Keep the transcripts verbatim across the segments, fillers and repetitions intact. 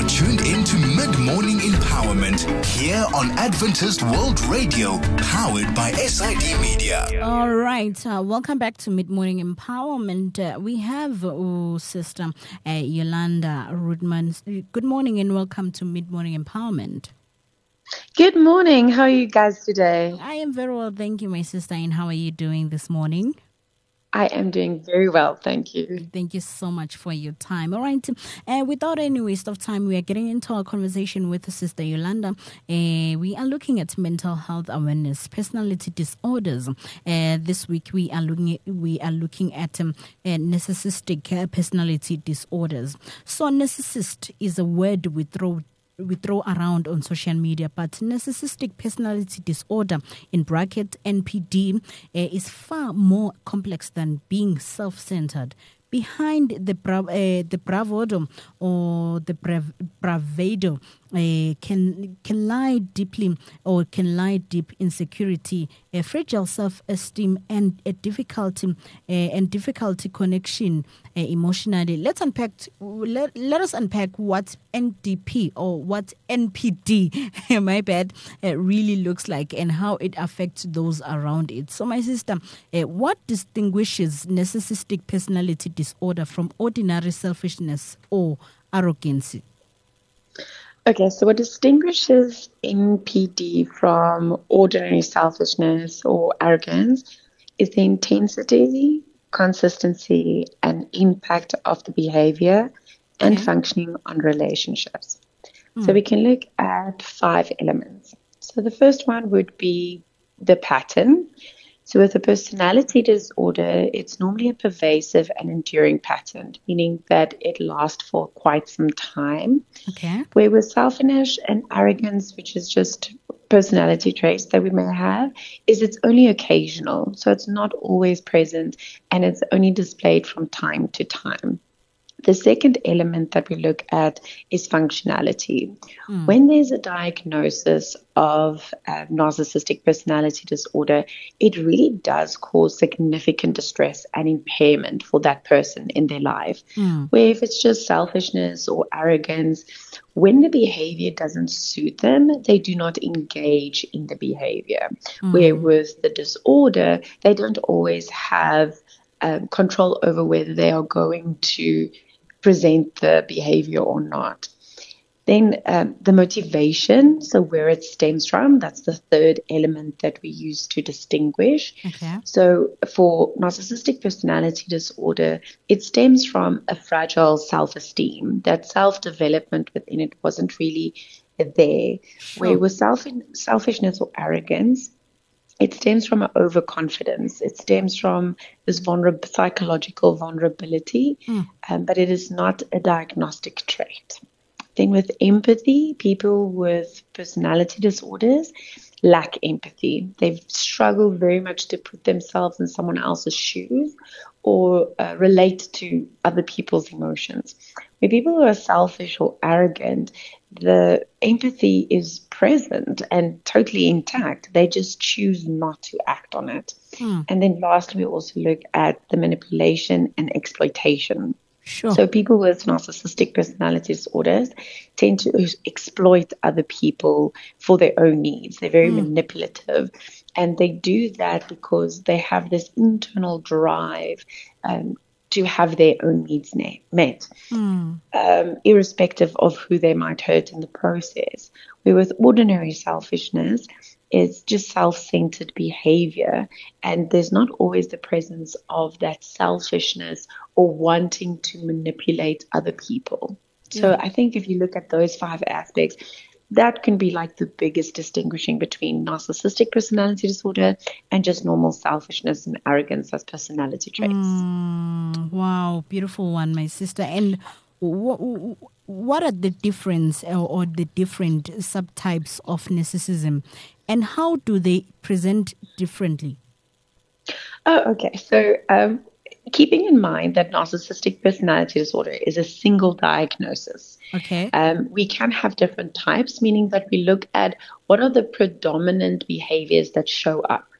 are tuned in to Mid-Morning Empowerment here on Adventist World Radio, powered by S I D Media. All right. Uh, welcome back to Mid-Morning Empowerment. Uh, we have oh, Sister uh, Yolanda Rudman. Good morning and welcome to Mid-Morning Empowerment. Good morning. How are you guys today? I am very well, thank you, my sister. And how are you doing this morning? I am doing very well, thank you. Thank you so much for your time. All right, uh, without any waste of time, we are getting into our conversation with Sister Yolanda. Uh, we are looking at mental health awareness, personality disorders. Uh, this week, we are looking at, we are looking at um, uh, narcissistic uh, personality disorders. So, narcissist is a word we throw we throw around on social media, but narcissistic personality disorder, in bracket N P D, uh, is far more complex than being self-centered. Behind the bra- uh, the bravado or the brav- bravado uh, can can lie deeply or can lie deep insecurity, a fragile self-esteem, and a difficulty uh, and difficulty connection uh, emotionally. Let's unpack. Let, let us unpack what N D P or what N P D, my bad, uh, really looks like and how it affects those around it. So, my sister, uh, what distinguishes narcissistic personality disorder from ordinary selfishness or arrogance? Okay, so what distinguishes N P D from ordinary selfishness or arrogance is the intensity, consistency, and impact of the behavior and Okay. functioning on relationships. Mm. So we can look at five elements. So the first one would be the pattern. So with a personality disorder, it's normally a pervasive and enduring pattern, meaning that it lasts for quite some time. Okay. Where with selfishness and arrogance, which is just personality traits that we may have, is it's only occasional. So it's not always present and it's only displayed from time to time. The second element that we look at is functionality. Mm. When there's a diagnosis of uh, narcissistic personality disorder, it really does cause significant distress and impairment for that person in their life. Mm. Where if it's just selfishness or arrogance, when the behavior doesn't suit them, they do not engage in the behavior. Mm. Where with the disorder, they don't always have um, control over whether they are going to present the behavior or not. Then um, the motivation, so where it stems from, that's the third element that we use to distinguish. Okay. So for narcissistic personality disorder, it stems from a fragile self-esteem. That self-development within it wasn't really there. Sure. Where with self- selfishness or arrogance, it stems from an overconfidence. It stems from this vulnerable, psychological vulnerability, mm. um, but it is not a diagnostic trait. Then with empathy, people with personality disorders lack empathy. They struggle very much to put themselves in someone else's shoes or uh, relate to other people's emotions. Where people who are selfish or arrogant, the empathy is present and totally intact. They just choose not to act on it. Hmm. And then lastly, we also look at the manipulation and exploitation. Sure. So people with narcissistic personality disorders tend to exploit other people for their own needs. They're very mm. manipulative, and they do that because they have this internal drive um, to have their own needs met, mm. um, irrespective of who they might hurt in the process. Where with ordinary selfishness, it's just self-centered behavior, and there's not always the presence of that selfishness or wanting to manipulate other people. Yeah. So I think if you look at those five aspects, that can be like the biggest distinguishing between narcissistic personality disorder and just normal selfishness and arrogance as personality traits. Mm, wow, beautiful one, my sister. And what, what are the difference or, or the different subtypes of narcissism, and how do they present differently? Oh, okay. So um, keeping in mind that narcissistic personality disorder is a single diagnosis. Okay. Um, we can have different types, meaning that we look at what are the predominant behaviors that show up.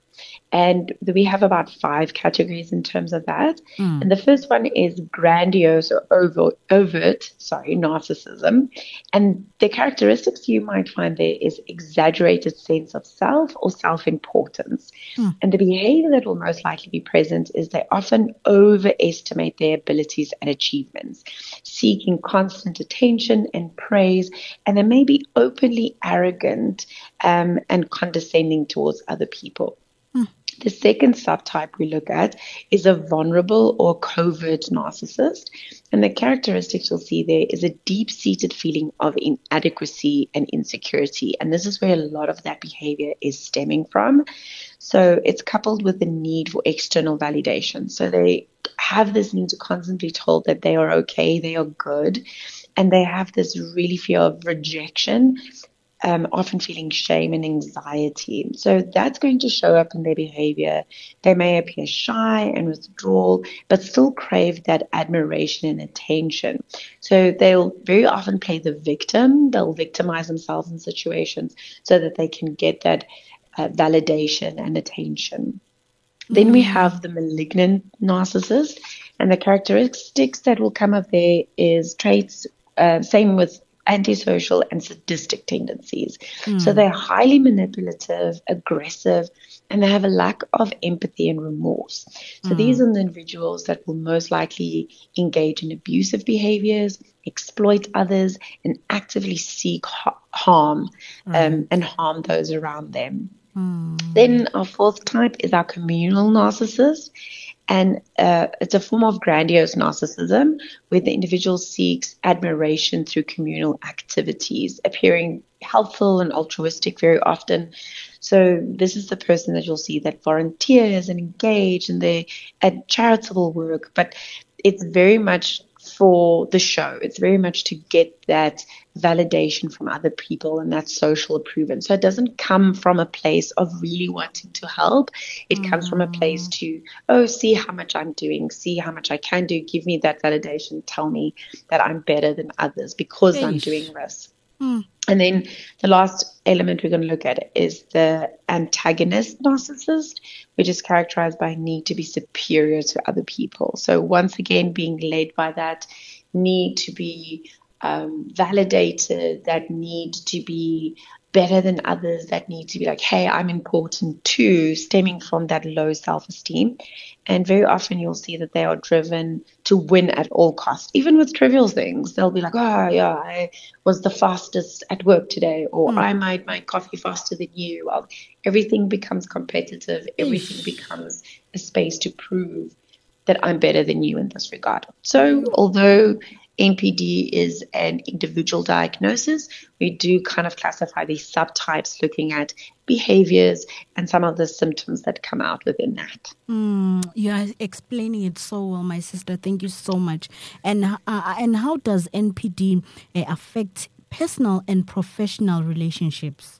And we have about five categories in terms of that. Mm. And the first one is grandiose or overt, overt, sorry, narcissism. And the characteristics you might find there is exaggerated sense of self or self-importance. Mm. And the behavior that will most likely be present is they often overestimate their abilities and achievements, seeking constant attention and praise, and they may be openly arrogant um, and condescending towards other people. The second subtype we look at is a vulnerable or covert narcissist. And the characteristics you'll see there is a deep-seated feeling of inadequacy and insecurity. And this is where a lot of that behavior is stemming from. So it's coupled with the need for external validation. So they have this need to constantly be told that they are okay, they are good. And they have this really fear of rejection. Um, often feeling shame and anxiety. So that's going to show up in their behavior. They may appear shy and withdrawal, but still crave that admiration and attention. So they'll very often play the victim. They'll victimize themselves in situations so that they can get that uh, validation and attention. Mm-hmm. Then we have the malignant narcissist, and the characteristics that will come up there is traits, uh, same with antisocial and sadistic tendencies. Mm. So they're highly manipulative, aggressive, and they have a lack of empathy and remorse. So mm. these are the individuals that will most likely engage in abusive behaviors, exploit others, and actively seek ha- harm mm. um, and harm those around them. Mm. Then our fourth type is our communal narcissist. And uh, it's a form of grandiose narcissism where the individual seeks admiration through communal activities, appearing helpful and altruistic very often. So this is the person that you'll see that volunteers and engage in their at charitable work, but it's very much for the show. It's very much to get that validation from other people and that social approval. So it doesn't come from a place of really wanting to help. It mm. comes from a place to, oh, see how much I'm doing, see how much I can do, give me that validation, tell me that I'm better than others because Eesh. I'm doing this. Mm. And then the last element we're going to look at is the antagonist narcissist, which is characterized by a need to be superior to other people. So once again, being led by that need to be um, validated, that need to be better than others, that need to be like, hey, I'm important too, stemming from that low self-esteem. And very often you'll see that they are driven to win at all costs, even with trivial things. They'll be like, oh, yeah, I was the fastest at work today, or mm. I made my coffee faster than you. Well, everything becomes competitive. Everything Eesh. becomes a space to prove that I'm better than you in this regard. So although N P D is an individual diagnosis, we do kind of classify these subtypes looking at behaviors and some of the symptoms that come out within that. Mm, you are explaining it so well, my sister. Thank you so much. And uh, and how does N P D uh, affect personal and professional relationships?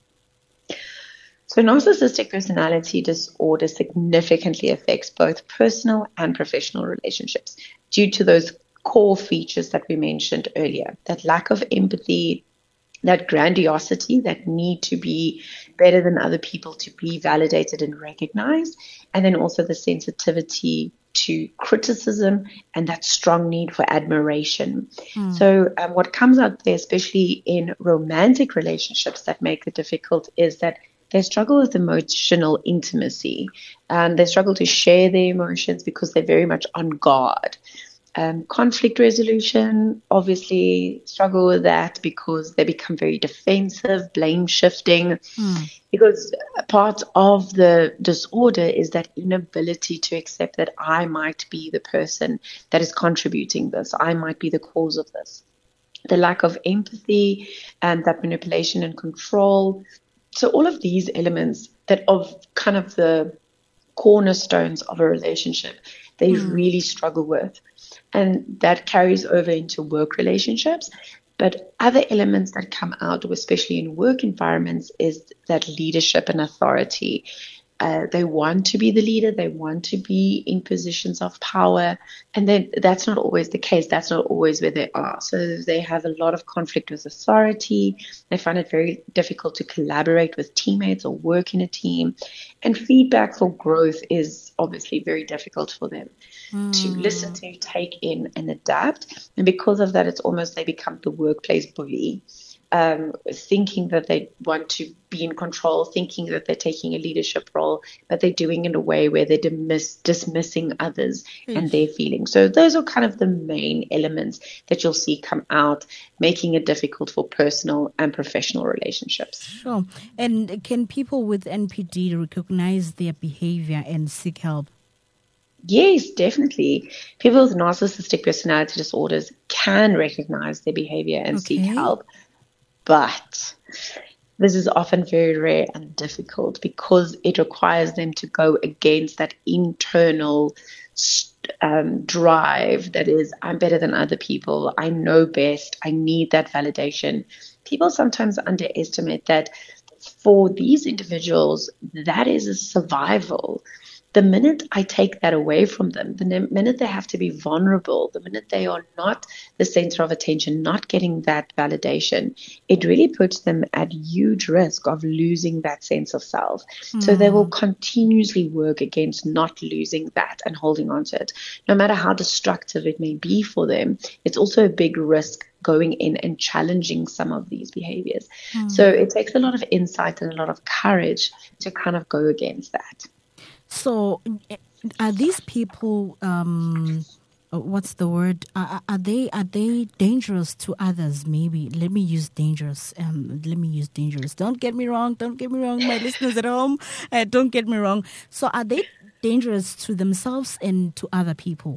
So narcissistic personality disorder significantly affects both personal and professional relationships due to those core features that we mentioned earlier, that lack of empathy, that grandiosity, that need to be better than other people to be validated and recognized, and then also the sensitivity to criticism and that strong need for admiration. Mm. So um, what comes out there, especially in romantic relationships that make it difficult, is that they struggle with emotional intimacy, and they struggle to share their emotions because they're very much on guard. Um, conflict resolution, obviously struggle with that because they become very defensive, blame shifting, mm. because part of the disorder is that inability to accept that I might be the person that is contributing this. I might be the cause of this. The lack of empathy and that manipulation and control. So all of these elements that of kind of the cornerstones of a relationship, they mm. really struggle with. And that carries over into work relationships. But other elements that come out, especially in work environments, is that leadership and authority. uh, they want to be the leader, they want to be in positions of power, and then that's not always the case. That's not always where they are. So they have a lot of conflict with authority. They find it very difficult to collaborate with teammates or work in a team. And feedback for growth is obviously very difficult for them mm. to listen to, take in, and adapt. And because of that, it's almost they become the workplace bully. Um, thinking that they want to be in control, thinking that they're taking a leadership role, but they're doing it in a way where they're dismiss, dismissing others mm. and their feelings. So those are kind of the main elements that you'll see come out, making it difficult for personal and professional relationships. Sure. And can people with N P D recognize their behavior and seek help? Yes, definitely. People with narcissistic personality disorders can recognize their behavior and okay. seek help. But this is often very rare and difficult because it requires them to go against that internal um, drive that is, I'm better than other people. I know best. I need that validation. People sometimes underestimate that for these individuals, that is a survival. The minute I take that away from them, the minute they have to be vulnerable, the minute they are not the center of attention, not getting that validation, it really puts them at huge risk of losing that sense of self. Mm. So they will continuously work against not losing that and holding on to it. No matter how destructive it may be for them, it's also a big risk going in and challenging some of these behaviors. Mm. So it takes a lot of insight and a lot of courage to kind of go against that. So, are these people? Um, what's the word? Are, are they are they dangerous to others? Maybe let me use dangerous. Um, let me use dangerous. Don't get me wrong. Don't get me wrong, my listeners at home. Uh, don't get me wrong. So, are they dangerous to themselves and to other people?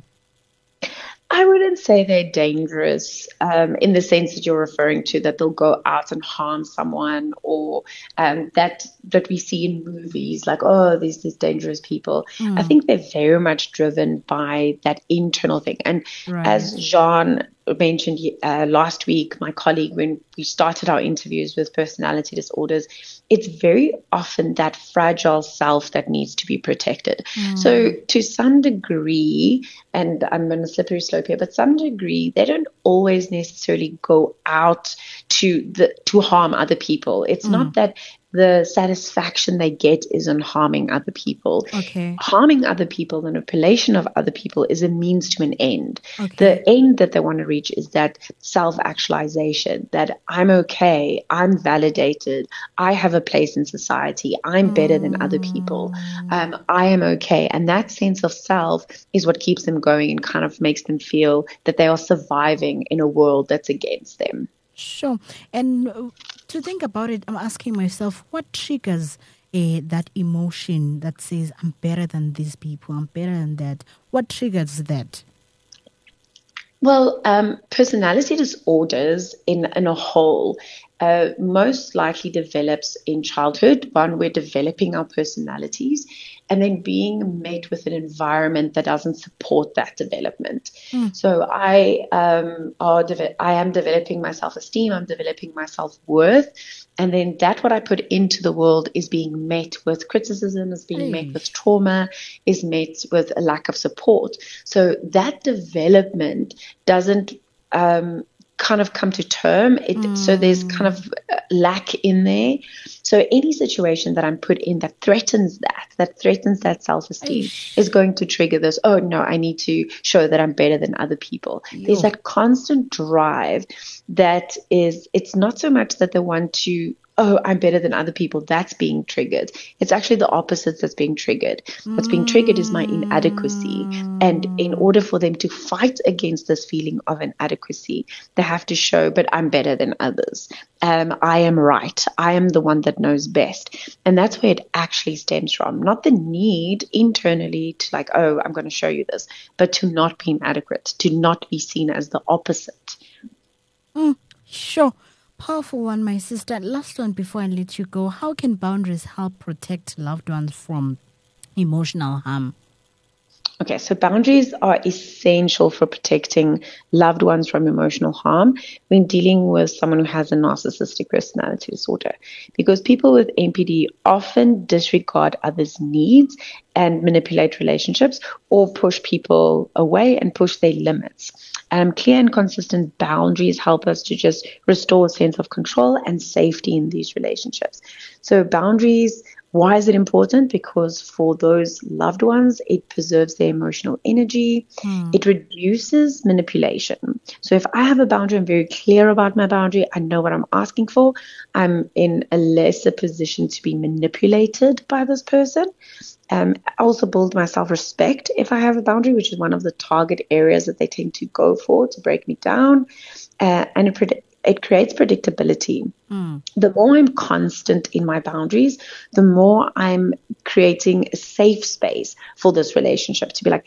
I wouldn't say they're dangerous um, in the sense that you're referring to, that they'll go out and harm someone, or um, that that we see in movies like, oh, these these dangerous people. Mm. I think they're very much driven by that internal thing. And right. as Jean mentioned uh, last week, my colleague, when we started our interviews with personality disorders, it's very often that fragile self that needs to be protected. Mm. So to some degree, and I'm on a slippery slope here, but some degree, they don't always necessarily go out to the to harm other people. It's mm. not that the satisfaction they get is in harming other people. Okay. Harming other people, the manipulation of other people is a means to an end. Okay. The end that they want to reach is that self-actualization, that I'm okay, I'm validated, I have a place in society, I'm better than other people, um, I am okay. And that sense of self is what keeps them going and kind of makes them feel that they are surviving in a world that's against them. Sure. And uh, to think about it, I'm asking myself, what triggers uh, that emotion that says, I'm better than these people, I'm better than that? What triggers that? Well, um, personality disorders in, in a whole uh, most likely develops in childhood. One, we're developing our personalities, and then being met with an environment that doesn't support that development. Mm. So I um, are de- I am developing my self-esteem, I'm developing my self-worth, and then that what I put into the world is being met with criticism, is being hey. met with trauma, is met with a lack of support. So that development doesn't um, kind of come to term. It, mm. So there's kind of lack in there. So any situation that I'm put in that threatens that, that threatens that self-esteem Eish. is going to trigger this, oh, no, I need to show that I'm better than other people. Yo. There's that constant drive that is, it's not so much that they want to, oh, I'm better than other people, that's being triggered. It's actually the opposite that's being triggered. What's being triggered is my inadequacy. And in order for them to fight against this feeling of inadequacy, they have to show, but I'm better than others. Um, I am right. I am the one that knows best. And that's where it actually stems from. Not the need internally to like, oh, I'm going to show you this, but to not be inadequate, to not be seen as the opposite. Mm, sure. Powerful one, my sister. Last one before I let you go. How can boundaries help protect loved ones from emotional harm? Okay, so boundaries are essential for protecting loved ones from emotional harm when dealing with someone who has a narcissistic personality disorder, because people with N P D often disregard others' needs and manipulate relationships or push people away and push their limits. Um, clear and consistent boundaries help us to just restore a sense of control and safety in these relationships. So boundaries, why is it important? Because for those loved ones, it preserves their emotional energy. Mm. It reduces manipulation. So if I have a boundary, I'm very clear about my boundary. I know what I'm asking for. I'm in a lesser position to be manipulated by this person. Um, I also build my self-respect if I have a boundary, which is one of the target areas that they tend to go for to break me down. Uh, and it, pred- it creates predictability. Mm. The more I'm constant in my boundaries, the more I'm creating a safe space for this relationship to be like,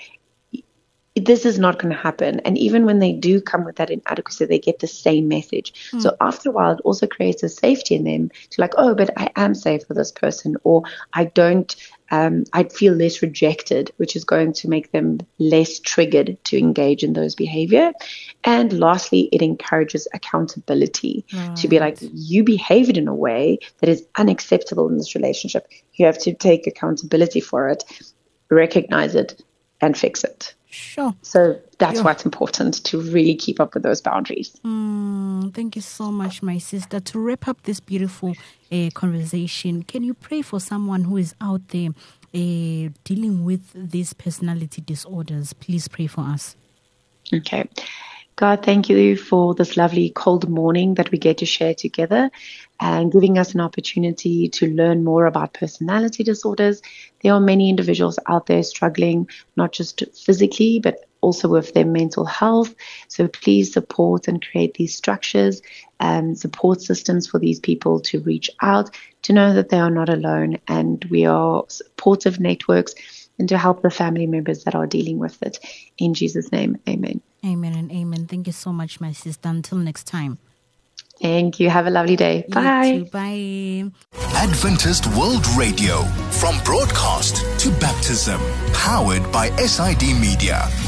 this is not going to happen. And even when they do come with that inadequacy, they get the same message. Mm. So after a while, it also creates a safety in them to like, oh, but I am safe for this person, or I don't, um, I'd feel less rejected, which is going to make them less triggered to engage in those behavior. And lastly, it encourages accountability right. to be like, you behaved in a way that is unacceptable in this relationship. You have to take accountability for it, recognize it, and fix it. Sure. So that's yeah. what's important, to really keep up with those boundaries. Mm, thank you so much, my sister. To wrap up this beautiful uh, conversation, can you pray for someone who is out there uh, dealing with these personality disorders? Please pray for us. Okay. God, thank you for this lovely cold morning that we get to share together and giving us an opportunity to learn more about personality disorders. There are many individuals out there struggling, not just physically, but also with their mental health. So please support and create these structures and support systems for these people to reach out, to know that they are not alone, and we are supportive networks, and to help the family members that are dealing with it. In Jesus' name, amen. Amen and amen. Thank you so much, my sister. Until next time. Thank you. Have a lovely day. Bye. You too. Bye. Adventist World Radio, from broadcast to baptism, powered by S I D Media.